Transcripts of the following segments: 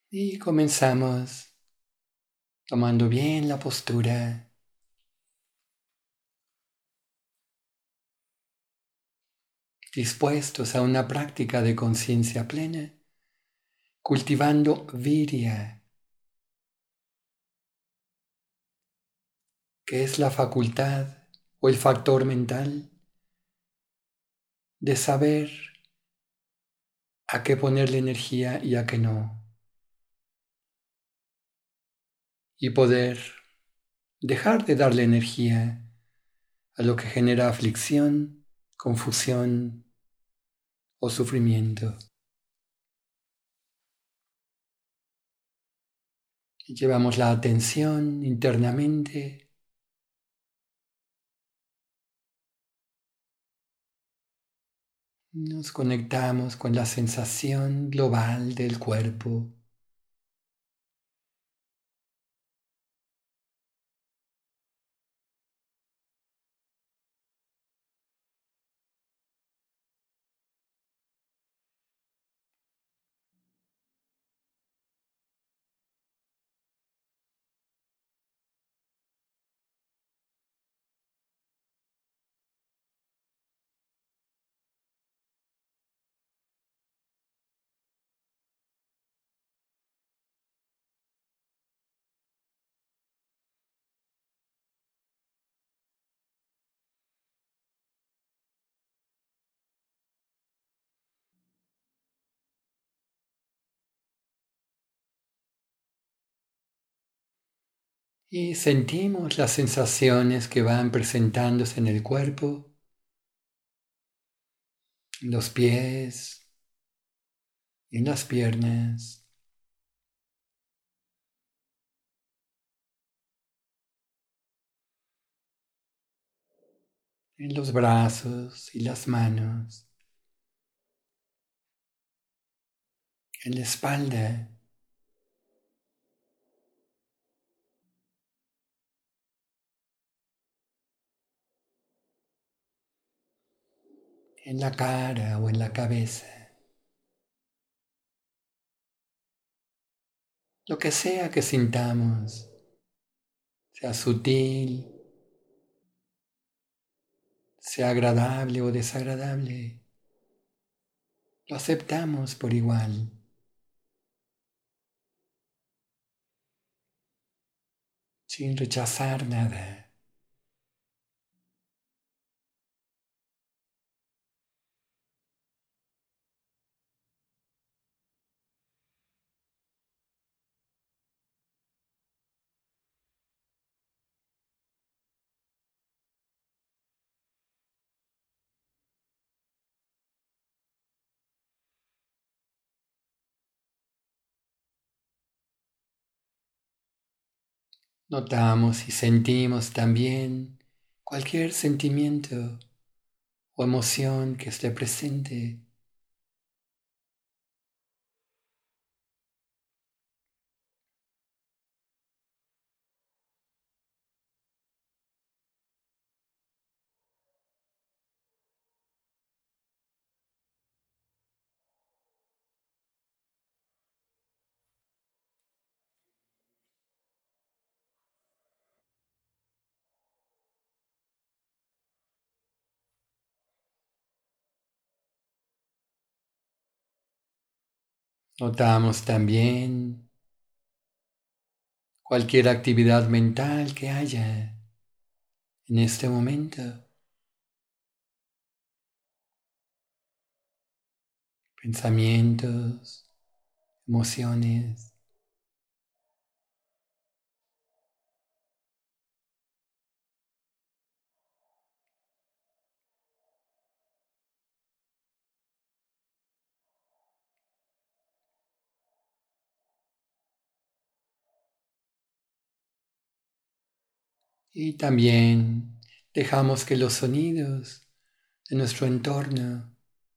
Y comenzamos tomando bien la postura, dispuestos a una práctica de conciencia plena, cultivando virya, que es la facultad o el factor mental de saber a qué ponerle energía y a qué no, y poder dejar de darle energía a lo que genera aflicción, confusión o sufrimiento. Y llevamos la atención internamente. Nos conectamos con la sensación global del cuerpo. Y sentimos las sensaciones que van presentándose en el cuerpo, en los pies, en las piernas, en los brazos y las manos, en la espalda, en la cara o en la cabeza. Lo que sea que sintamos, sea sutil, sea agradable o desagradable, lo aceptamos por igual, sin rechazar nada. Notamos y sentimos también cualquier sentimiento o emoción que esté presente. Notamos también cualquier actividad mental que haya en este momento, pensamientos, emociones. Y también dejamos que los sonidos de nuestro entorno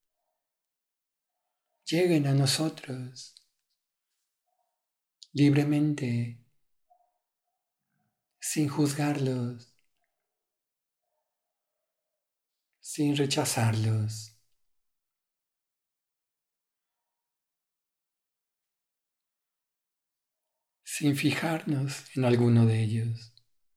lleguen a nosotros libremente, sin juzgarlos, sin rechazarlos. sin fijarnos en alguno de ellos.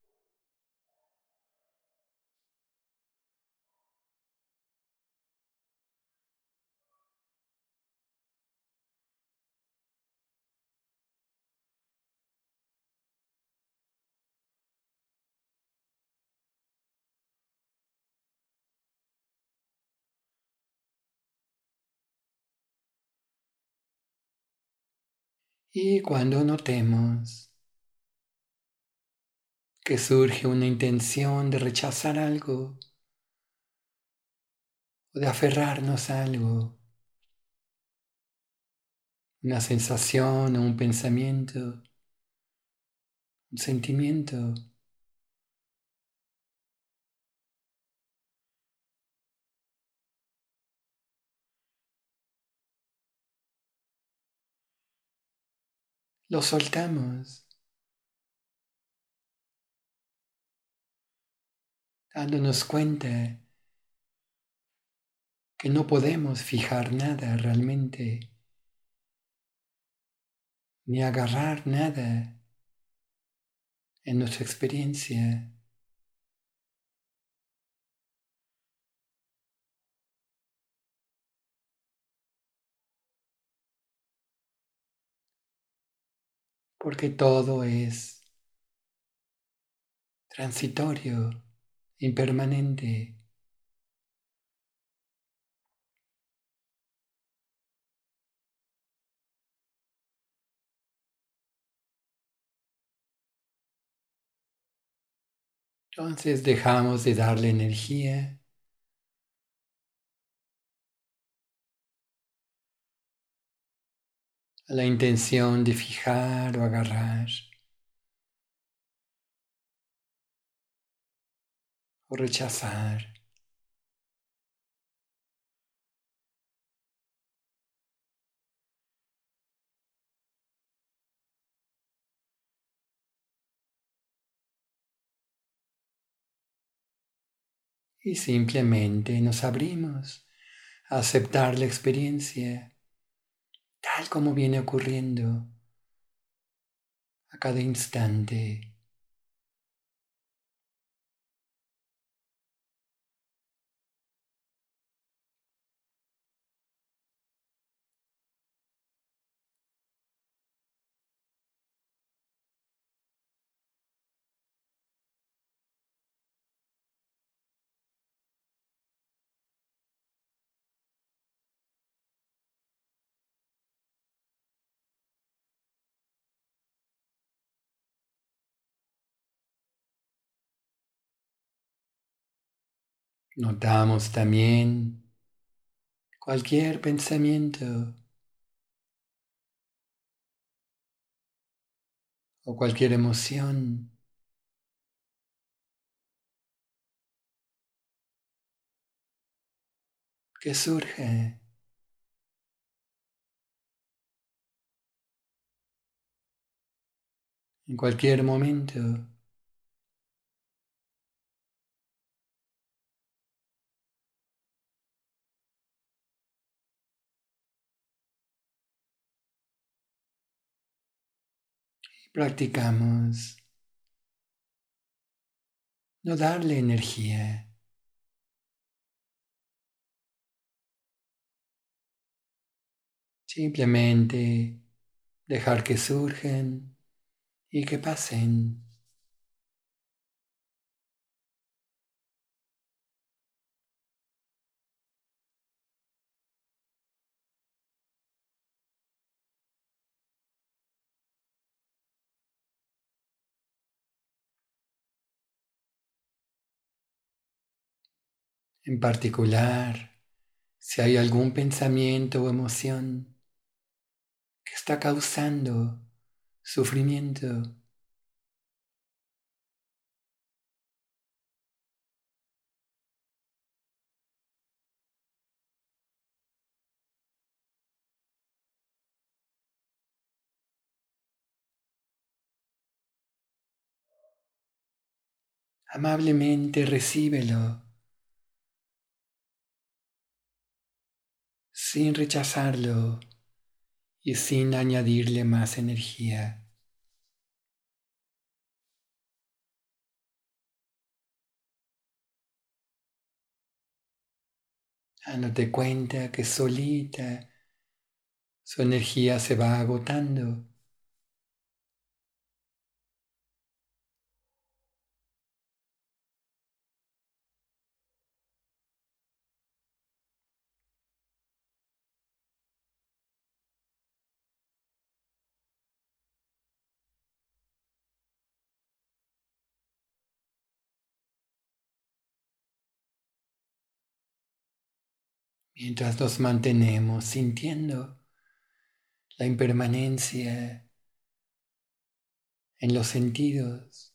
Y cuando notemos que surge una intención de rechazar algo o de aferrarnos a algo, una sensación o un pensamiento, un sentimiento, lo soltamos, dándonos cuenta que no podemos fijar nada realmente, ni agarrar nada en nuestra experiencia, porque todo es transitorio, impermanente. Entonces dejamos de darle energía a la intención de fijar o agarrar o rechazar. Y simplemente nos abrimos a aceptar la experiencia tal como viene ocurriendo a cada instante. Notamos también cualquier pensamiento o cualquier emoción que surge en cualquier momento. Practicamos no darle energía, simplemente dejar que surgen y que pasen. En particular, si hay algún pensamiento o emoción que está causando sufrimiento, amablemente recíbelo sin rechazarlo y sin añadirle más energía. dándote cuenta que solita su energía se va agotando. Mientras nos mantenemos sintiendo la impermanencia en los sentidos,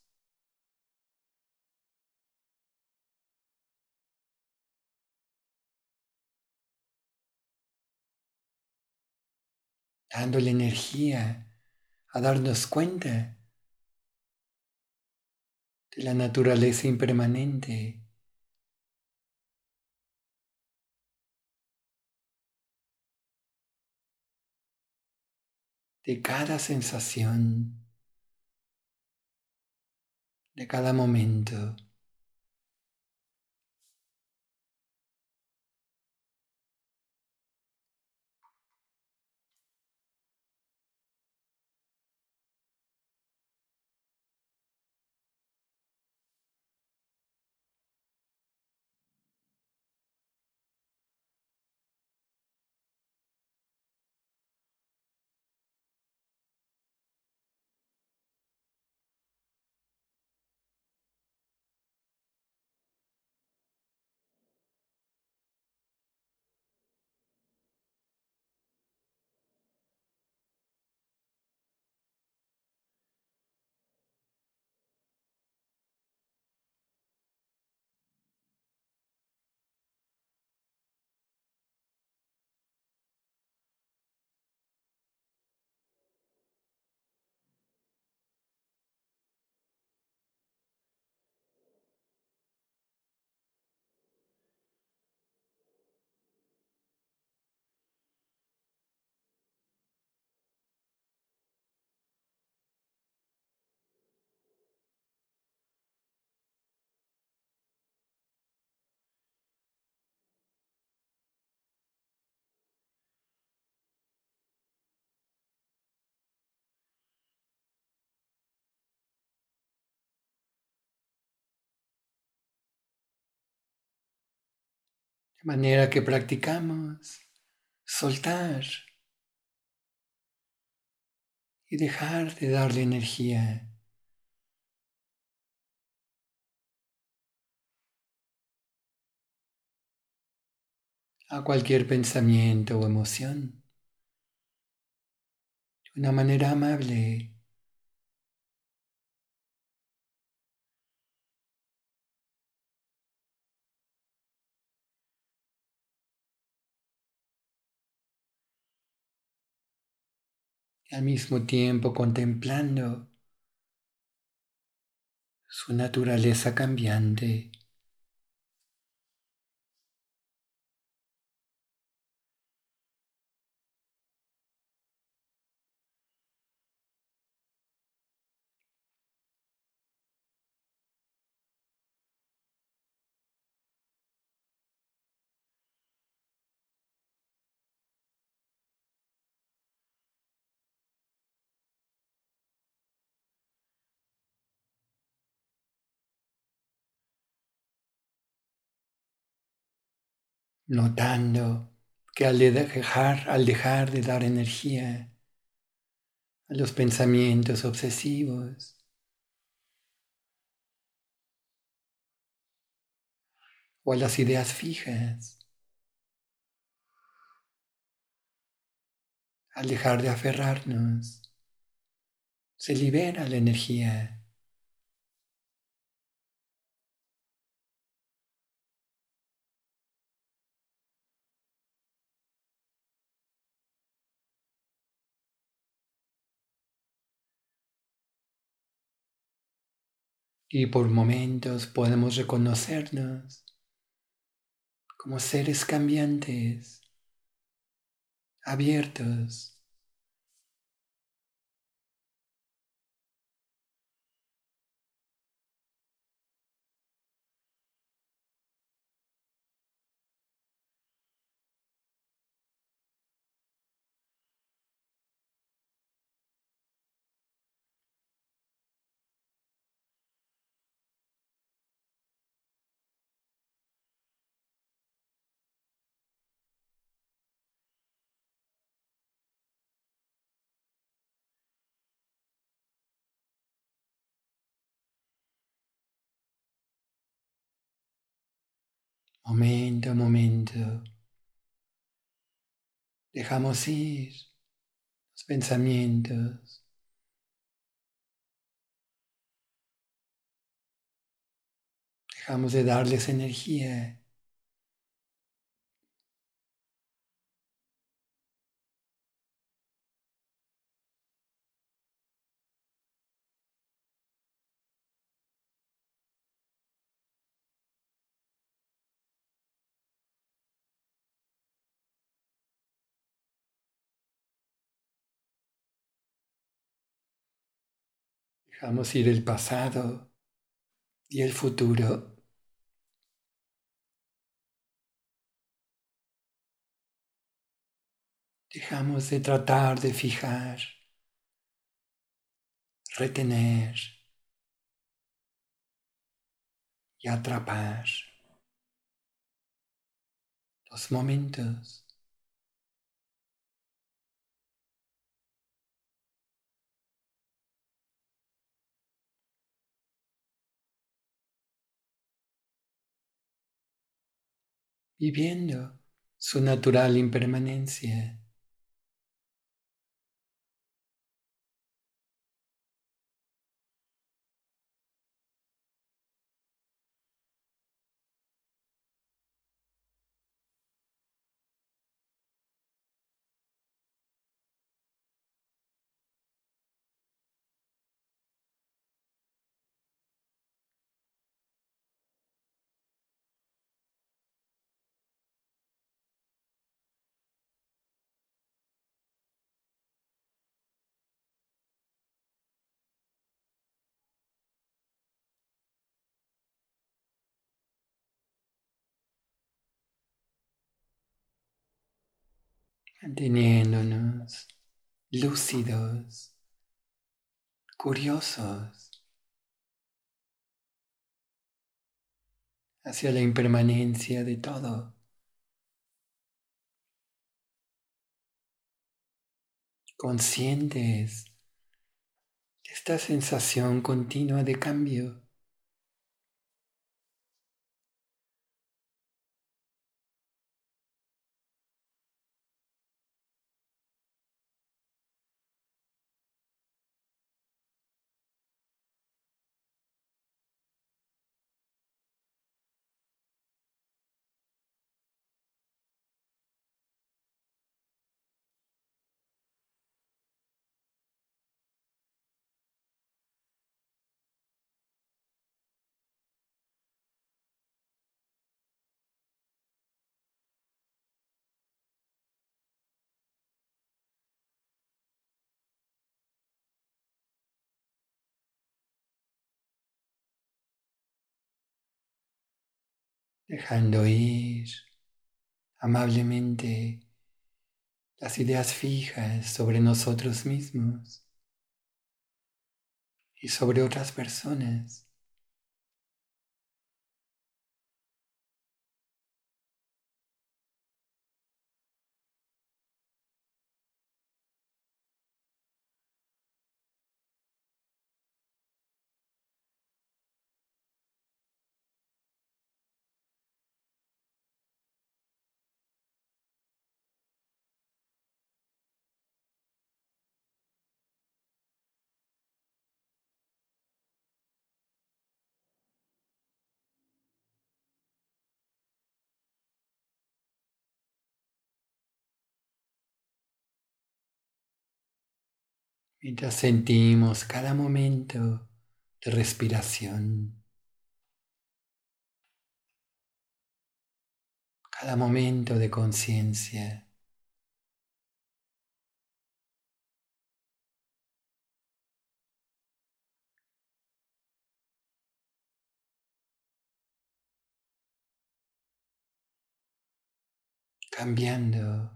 dándole energía a darnos cuenta de la naturaleza impermanente, de cada sensación, de cada momento. De manera que practicamos soltar y dejar de darle energía a cualquier pensamiento o emoción de una manera amable. Y al mismo tiempo contemplando su naturaleza cambiante. Notando que al dejar de dar energía a los pensamientos obsesivos o a las ideas fijas, al dejar de aferrarnos, se libera la energía y por momentos podemos reconocernos como seres cambiantes, abiertos, momento a momento, dejamos ir los pensamientos, dejamos de darles energía. Dejamos ir el pasado y el futuro. Dejamos de tratar de fijar, retener y atrapar los momentos, viviendo su natural impermanencia. Manteniéndonos lúcidos, curiosos hacia la impermanencia de todo, conscientes de esta sensación continua de cambio. Dejando ir amablemente las ideas fijas sobre nosotros mismos y sobre otras personas. Mientras sentimos cada momento de respiración, cada momento de conciencia, cambiando,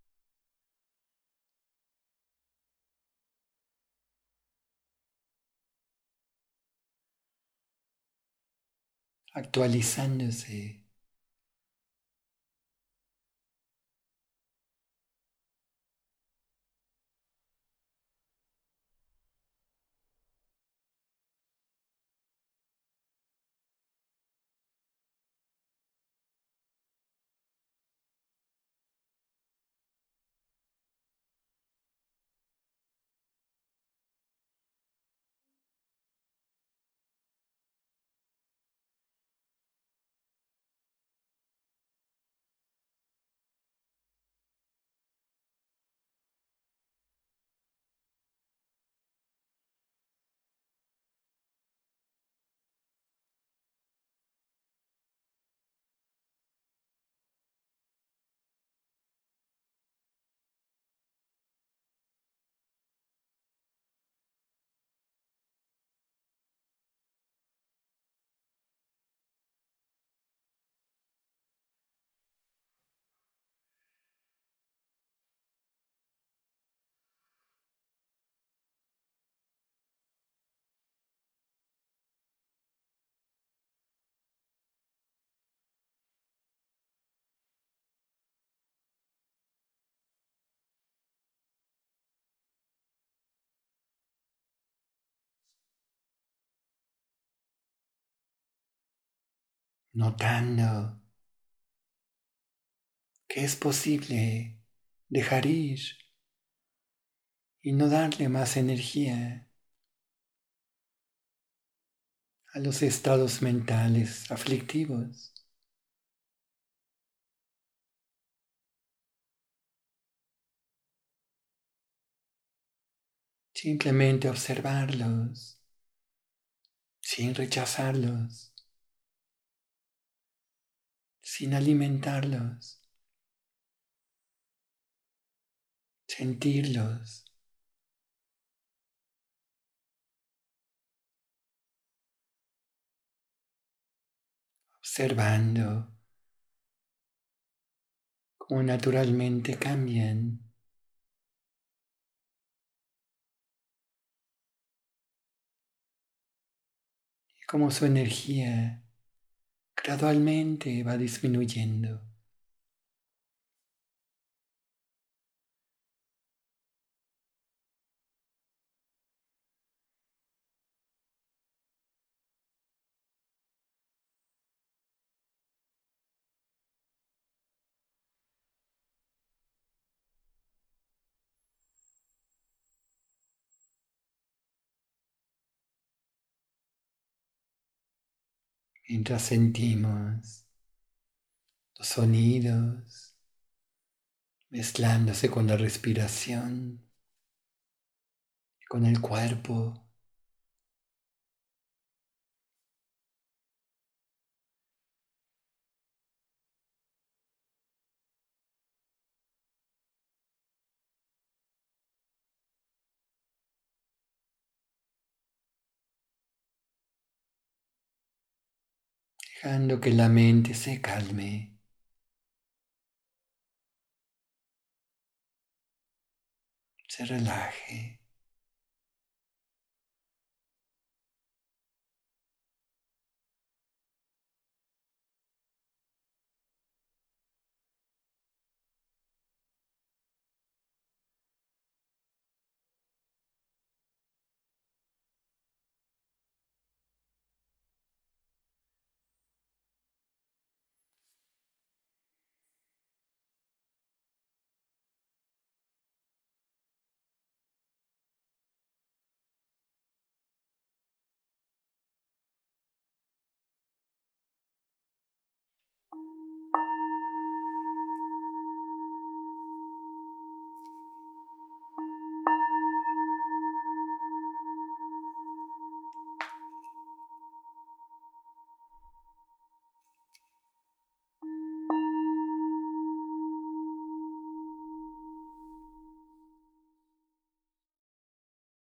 actualizándose, notando que es posible dejar ir y no darle más energía a los estados mentales aflictivos. Simplemente observarlos sin rechazarlos, sin alimentarlos, sentirlos, observando cómo naturalmente cambian y cómo su energía gradualmente va disminuyendo. Mientras sentimos los sonidos mezclándose con la respiración, con el cuerpo, dejando que la mente se calme, se relaje.